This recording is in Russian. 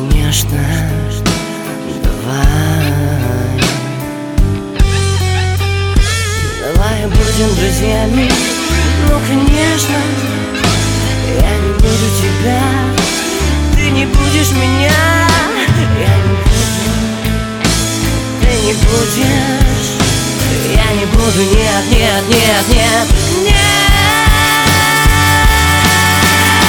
конечно, давай. Давай будем друзьями, ну конечно. Я не буду тебя, ты не будешь меня. Я не буду, ты не будешь. Я не буду, нет, нет, нет, нет.